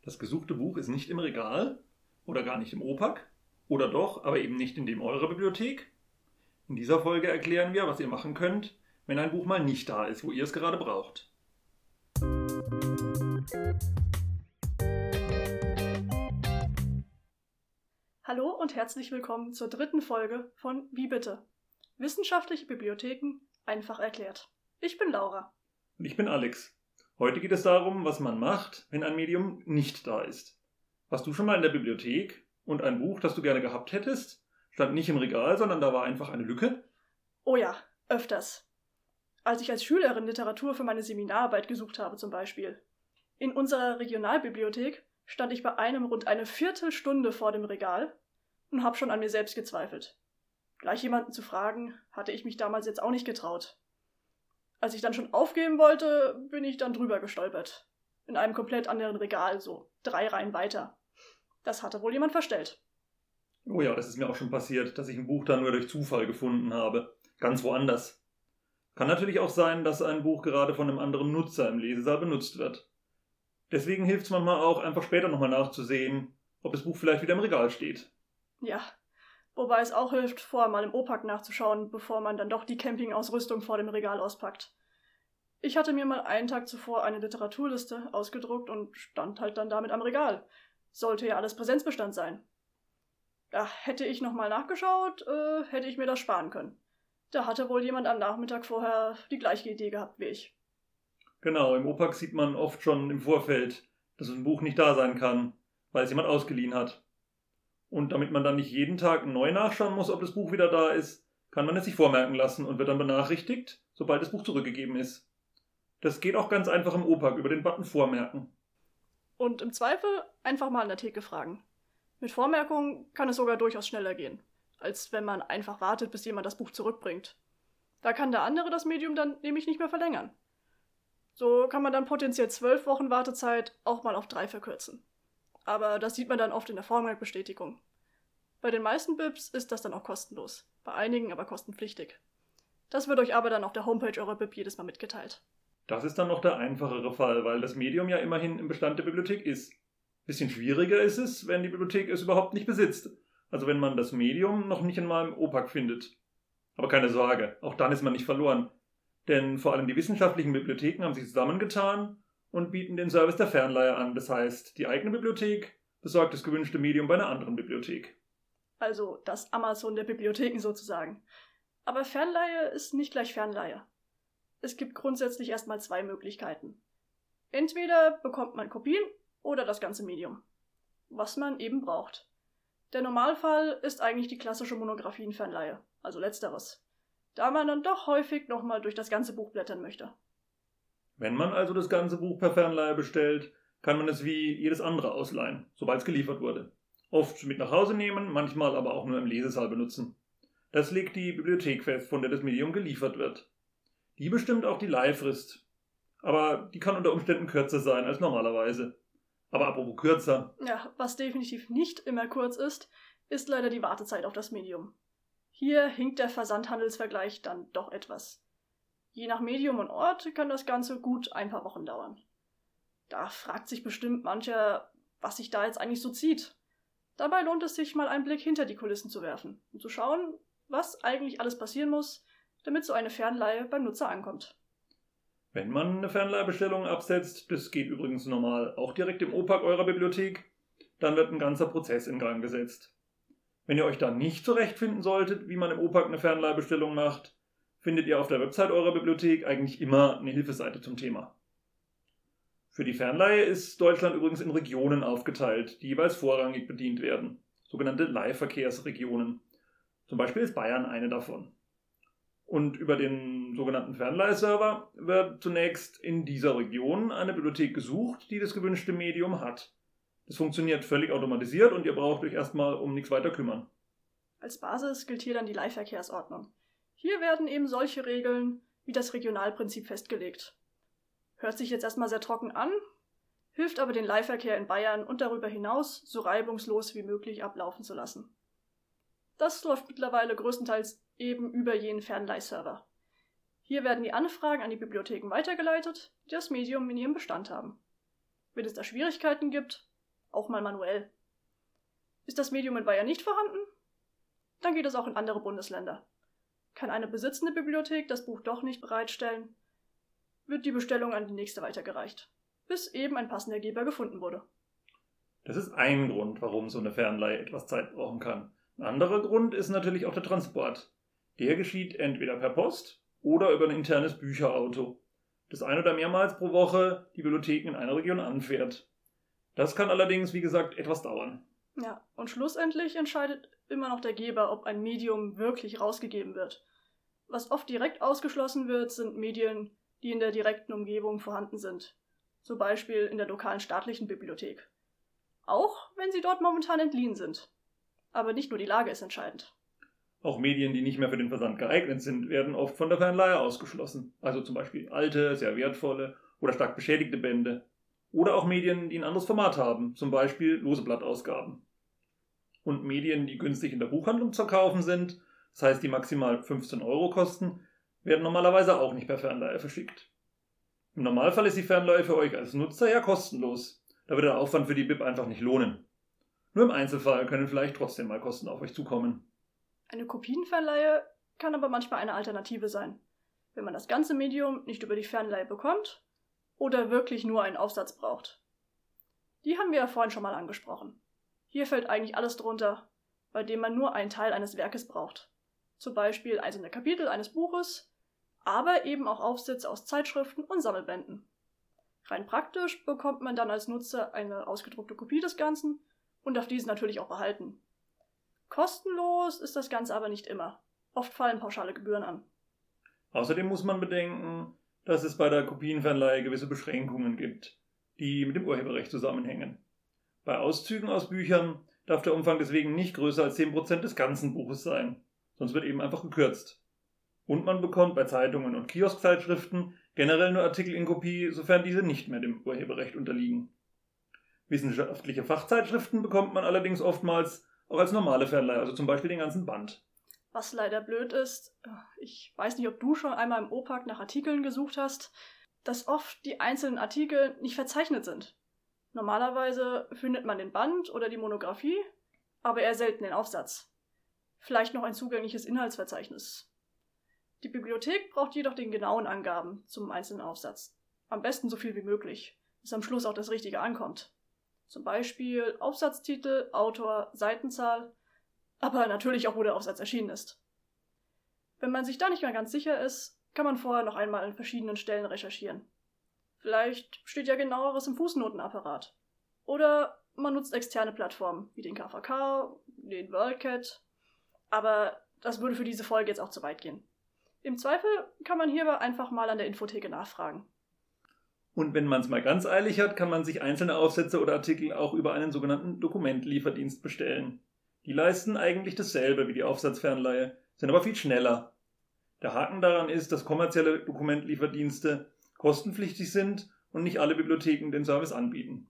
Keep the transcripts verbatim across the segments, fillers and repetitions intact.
Das gesuchte Buch ist nicht im Regal oder gar nicht im O P A C oder doch, aber eben nicht in dem eurer Bibliothek. In dieser Folge erklären wir, was ihr machen könnt, wenn ein Buch mal nicht da ist, wo ihr es gerade braucht. Hallo und herzlich willkommen zur dritten Folge von Wie bitte? Wissenschaftliche Bibliotheken einfach erklärt. Ich bin Laura. Und ich bin Alex. Heute geht es darum, was man macht, wenn ein Medium nicht da ist. Warst du schon mal in der Bibliothek und ein Buch, das du gerne gehabt hättest, stand nicht im Regal, sondern da war einfach eine Lücke? Oh ja, öfters. Als ich als Schülerin Literatur für meine Seminararbeit gesucht habe zum Beispiel. In unserer Regionalbibliothek stand ich bei einem rund eine Viertelstunde vor dem Regal und habe schon an mir selbst gezweifelt. Gleich jemanden zu fragen, hatte ich mich damals jetzt auch nicht getraut. Als ich dann schon aufgeben wollte, bin ich dann drüber gestolpert. In einem komplett anderen Regal, so drei Reihen weiter. Das hatte wohl jemand verstellt. Oh ja, das ist mir auch schon passiert, dass ich ein Buch dann nur durch Zufall gefunden habe. Ganz woanders. Kann natürlich auch sein, dass ein Buch gerade von einem anderen Nutzer im Lesesaal benutzt wird. Deswegen hilft es manchmal auch, einfach später nochmal nachzusehen, ob das Buch vielleicht wieder im Regal steht. Ja, wobei es auch hilft, vorher mal im O P A C nachzuschauen, bevor man dann doch die Campingausrüstung vor dem Regal auspackt. Ich hatte mir mal einen Tag zuvor eine Literaturliste ausgedruckt und stand halt dann damit am Regal. Sollte ja alles Präsenzbestand sein. Da hätte ich nochmal nachgeschaut, äh, hätte ich mir das sparen können. Da hatte wohl jemand am Nachmittag vorher die gleiche Idee gehabt wie ich. Genau, im O P A C sieht man oft schon im Vorfeld, dass ein Buch nicht da sein kann, weil es jemand ausgeliehen hat. Und damit man dann nicht jeden Tag neu nachschauen muss, ob das Buch wieder da ist, kann man es sich vormerken lassen und wird dann benachrichtigt, sobald das Buch zurückgegeben ist. Das geht auch ganz einfach im O P A C über den Button Vormerken. Und im Zweifel einfach mal an der Theke fragen. Mit Vormerkungen kann es sogar durchaus schneller gehen, als wenn man einfach wartet, bis jemand das Buch zurückbringt. Da kann der andere das Medium dann nämlich nicht mehr verlängern. So kann man dann potenziell zwölf Wochen Wartezeit auch mal auf drei verkürzen. Aber das sieht man dann oft in der Vormerkbestätigung. Bei den meisten B I Bs ist das dann auch kostenlos, bei einigen aber kostenpflichtig. Das wird euch aber dann auf der Homepage eurer B I B jedes Mal mitgeteilt. Das ist dann noch der einfachere Fall, weil das Medium ja immerhin im Bestand der Bibliothek ist. Bisschen schwieriger ist es, wenn die Bibliothek es überhaupt nicht besitzt. Also wenn man das Medium noch nicht einmal im O P A C findet. Aber keine Sorge, auch dann ist man nicht verloren. Denn vor allem die wissenschaftlichen Bibliotheken haben sich zusammengetan und bieten den Service der Fernleihe an. Das heißt, die eigene Bibliothek besorgt das gewünschte Medium bei einer anderen Bibliothek. Also das Amazon der Bibliotheken sozusagen. Aber Fernleihe ist nicht gleich Fernleihe. Es gibt grundsätzlich erstmal zwei Möglichkeiten. Entweder bekommt man Kopien oder das ganze Medium. Was man eben braucht. Der Normalfall ist eigentlich die klassische Monographienfernleihe, also letzteres. Da man dann doch häufig nochmal durch das ganze Buch blättern möchte. Wenn man also das ganze Buch per Fernleihe bestellt, kann man es wie jedes andere ausleihen, sobald es geliefert wurde. Oft mit nach Hause nehmen, manchmal aber auch nur im Lesesaal benutzen. Das legt die Bibliothek fest, von der das Medium geliefert wird. Die bestimmt auch die Leihfrist. Aber die kann unter Umständen kürzer sein als normalerweise. Aber apropos kürzer. Ja, was definitiv nicht immer kurz ist, ist leider die Wartezeit auf das Medium. Hier hinkt der Versandhandelsvergleich dann doch etwas. Je nach Medium und Ort kann das Ganze gut ein paar Wochen dauern. Da fragt sich bestimmt mancher, was sich da jetzt eigentlich so zieht. Dabei lohnt es sich, mal einen Blick hinter die Kulissen zu werfen und zu schauen, was eigentlich alles passieren muss, damit so eine Fernleihe beim Nutzer ankommt. Wenn man eine Fernleihbestellung absetzt, das geht übrigens normal auch direkt im O P A C eurer Bibliothek, dann wird ein ganzer Prozess in Gang gesetzt. Wenn ihr euch da nicht zurechtfinden solltet, wie man im O P A C eine Fernleihbestellung macht, findet ihr auf der Website eurer Bibliothek eigentlich immer eine Hilfeseite zum Thema. Für die Fernleihe ist Deutschland übrigens in Regionen aufgeteilt, die jeweils vorrangig bedient werden, sogenannte Leihverkehrsregionen. Zum Beispiel ist Bayern eine davon. Und über den sogenannten Fernleihserver wird zunächst in dieser Region eine Bibliothek gesucht, die das gewünschte Medium hat. Das funktioniert völlig automatisiert und ihr braucht euch erstmal um nichts weiter kümmern. Als Basis gilt hier dann die Leihverkehrsordnung. Hier werden eben solche Regeln wie das Regionalprinzip festgelegt. Hört sich jetzt erstmal sehr trocken an, hilft aber den Leihverkehr in Bayern und darüber hinaus so reibungslos wie möglich ablaufen zu lassen. Das läuft mittlerweile größtenteils eben über jenen Fernleihserver. Hier werden die Anfragen an die Bibliotheken weitergeleitet, die das Medium in ihrem Bestand haben. Wenn es da Schwierigkeiten gibt, auch mal manuell. Ist das Medium in Bayern nicht vorhanden? Dann geht es auch in andere Bundesländer. Kann eine besitzende Bibliothek das Buch doch nicht bereitstellen, wird die Bestellung an die nächste weitergereicht, bis eben ein passender Geber gefunden wurde. Das ist ein Grund, warum so eine Fernleihe etwas Zeit brauchen kann. Ein anderer Grund ist natürlich auch der Transport. Der geschieht entweder per Post oder über ein internes Bücherauto, das ein- oder mehrmals pro Woche die Bibliotheken in einer Region anfährt. Das kann allerdings, wie gesagt, etwas dauern. Ja, und schlussendlich entscheidet immer noch der Geber, ob ein Medium wirklich rausgegeben wird. Was oft direkt ausgeschlossen wird, sind Medien, die in der direkten Umgebung vorhanden sind. Zum Beispiel in der lokalen staatlichen Bibliothek. Auch wenn sie dort momentan entliehen sind. Aber nicht nur die Lage ist entscheidend. Auch Medien, die nicht mehr für den Versand geeignet sind, werden oft von der Fernleihe ausgeschlossen. Also zum Beispiel alte, sehr wertvolle oder stark beschädigte Bände. Oder auch Medien, die ein anderes Format haben, zum Beispiel lose Blattausgaben. Und Medien, die günstig in der Buchhandlung zu kaufen sind, das heißt die maximal fünfzehn Euro kosten, werden normalerweise auch nicht per Fernleihe verschickt. Im Normalfall ist die Fernleihe für euch als Nutzer ja kostenlos. Da wird der Aufwand für die B I B einfach nicht lohnen. Nur im Einzelfall können vielleicht trotzdem mal Kosten auf euch zukommen. Eine Kopienfernleihe kann aber manchmal eine Alternative sein, wenn man das ganze Medium nicht über die Fernleihe bekommt oder wirklich nur einen Aufsatz braucht. Die haben wir ja vorhin schon mal angesprochen. Hier fällt eigentlich alles drunter, bei dem man nur einen Teil eines Werkes braucht. Zum Beispiel einzelne Kapitel eines Buches, aber eben auch Aufsätze aus Zeitschriften und Sammelbänden. Rein praktisch bekommt man dann als Nutzer eine ausgedruckte Kopie des Ganzen und darf diese natürlich auch behalten. Kostenlos ist das Ganze aber nicht immer. Oft fallen pauschale Gebühren an. Außerdem muss man bedenken, dass es bei der Kopienfernleihe gewisse Beschränkungen gibt, die mit dem Urheberrecht zusammenhängen. Bei Auszügen aus Büchern darf der Umfang deswegen nicht größer als zehn Prozent des ganzen Buches sein, sonst wird eben einfach gekürzt. Und man bekommt bei Zeitungen und Kioskzeitschriften generell nur Artikel in Kopie, sofern diese nicht mehr dem Urheberrecht unterliegen. Wissenschaftliche Fachzeitschriften bekommt man allerdings oftmals auch als normale Fernleihe, also zum Beispiel den ganzen Band. Was leider blöd ist, ich weiß nicht, ob du schon einmal im O P A K nach Artikeln gesucht hast, dass oft die einzelnen Artikel nicht verzeichnet sind. Normalerweise findet man den Band oder die Monographie, aber eher selten den Aufsatz. Vielleicht noch ein zugängliches Inhaltsverzeichnis. Die Bibliothek braucht jedoch den genauen Angaben zum einzelnen Aufsatz. Am besten so viel wie möglich, bis am Schluss auch das Richtige ankommt. Zum Beispiel Aufsatztitel, Autor, Seitenzahl, aber natürlich auch, wo der Aufsatz erschienen ist. Wenn man sich da nicht mehr ganz sicher ist, kann man vorher noch einmal an verschiedenen Stellen recherchieren. Vielleicht steht ja genaueres im Fußnotenapparat. Oder man nutzt externe Plattformen, wie den K V K, den WorldCat. Aber das würde für diese Folge jetzt auch zu weit gehen. Im Zweifel kann man hierbei einfach mal an der Infotheke nachfragen. Und wenn man es mal ganz eilig hat, kann man sich einzelne Aufsätze oder Artikel auch über einen sogenannten Dokumentlieferdienst bestellen. Die leisten eigentlich dasselbe wie die Aufsatzfernleihe, sind aber viel schneller. Der Haken daran ist, dass kommerzielle Dokumentlieferdienste kostenpflichtig sind und nicht alle Bibliotheken den Service anbieten.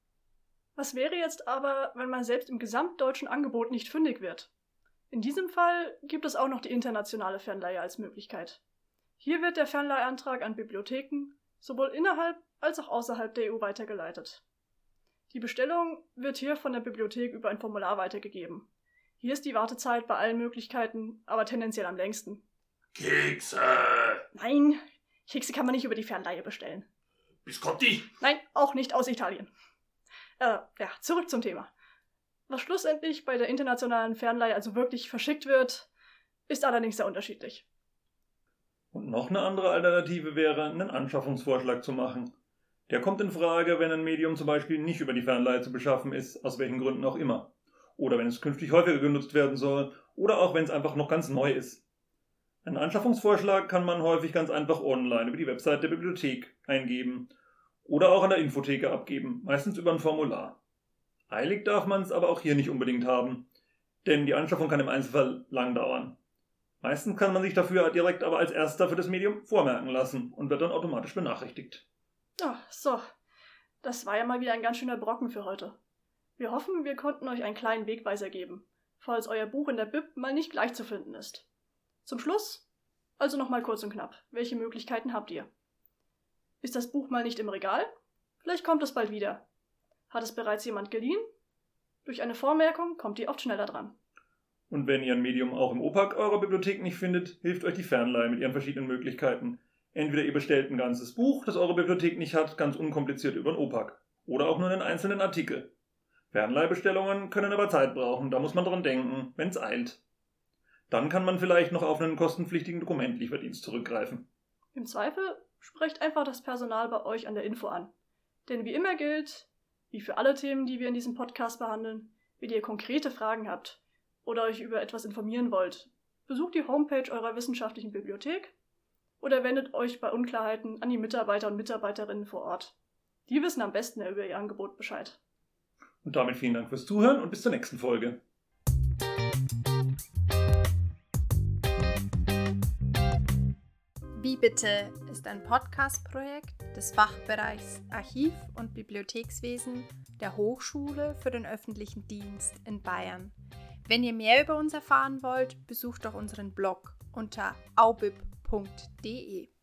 Was wäre jetzt aber, wenn man selbst im gesamtdeutschen Angebot nicht fündig wird? In diesem Fall gibt es auch noch die internationale Fernleihe als Möglichkeit. Hier wird der Fernleihantrag an Bibliotheken sowohl innerhalb als auch außerhalb der E U weitergeleitet. Die Bestellung wird hier von der Bibliothek über ein Formular weitergegeben. Hier ist die Wartezeit bei allen Möglichkeiten aber tendenziell am längsten. Kekse! Nein, Kekse kann man nicht über die Fernleihe bestellen. Biscotti! Nein, auch nicht aus Italien. Äh, ja, zurück zum Thema. Was schlussendlich bei der internationalen Fernleihe also wirklich verschickt wird, ist allerdings sehr unterschiedlich. Und noch eine andere Alternative wäre, einen Anschaffungsvorschlag zu machen. Der kommt in Frage, wenn ein Medium zum Beispiel nicht über die Fernleihe zu beschaffen ist, aus welchen Gründen auch immer. Oder wenn es künftig häufiger genutzt werden soll, oder auch wenn es einfach noch ganz neu ist. Einen Anschaffungsvorschlag kann man häufig ganz einfach online über die Website der Bibliothek eingeben oder auch an der Infotheke abgeben, meistens über ein Formular. Eilig darf man es aber auch hier nicht unbedingt haben, denn die Anschaffung kann im Einzelfall lang dauern. Meistens kann man sich dafür direkt aber als Erster für das Medium vormerken lassen und wird dann automatisch benachrichtigt. Oh, so, das war ja mal wieder ein ganz schöner Brocken für heute. Wir hoffen, wir konnten euch einen kleinen Wegweiser geben, falls euer Buch in der B I B mal nicht gleich zu finden ist. Zum Schluss, also nochmal kurz und knapp, welche Möglichkeiten habt ihr? Ist das Buch mal nicht im Regal? Vielleicht kommt es bald wieder. Hat es bereits jemand geliehen? Durch eine Vormerkung kommt ihr oft schneller dran. Und wenn ihr ein Medium auch im O P A C eurer Bibliothek nicht findet, hilft euch die Fernleihe mit ihren verschiedenen Möglichkeiten. Entweder ihr bestellt ein ganzes Buch, das eure Bibliothek nicht hat, ganz unkompliziert über den O P A C. Oder auch nur einen einzelnen Artikel. Fernleihbestellungen können aber Zeit brauchen, da muss man dran denken, wenn's eilt. Dann kann man vielleicht noch auf einen kostenpflichtigen Dokumentlieferdienst zurückgreifen. Im Zweifel sprecht einfach das Personal bei euch an der Info an. Denn wie immer gilt, wie für alle Themen, die wir in diesem Podcast behandeln, wenn ihr konkrete Fragen habt oder euch über etwas informieren wollt, besucht die Homepage eurer wissenschaftlichen Bibliothek oder wendet euch bei Unklarheiten an die Mitarbeiter und Mitarbeiterinnen vor Ort. Die wissen am besten über ihr Angebot Bescheid. Und damit vielen Dank fürs Zuhören und bis zur nächsten Folge. Wie bitte ist ein Podcast-Projekt des Fachbereichs Archiv- und Bibliothekswesen der Hochschule für den öffentlichen Dienst in Bayern. Wenn ihr mehr über uns erfahren wollt, besucht doch unseren Blog unter aubib punkt de.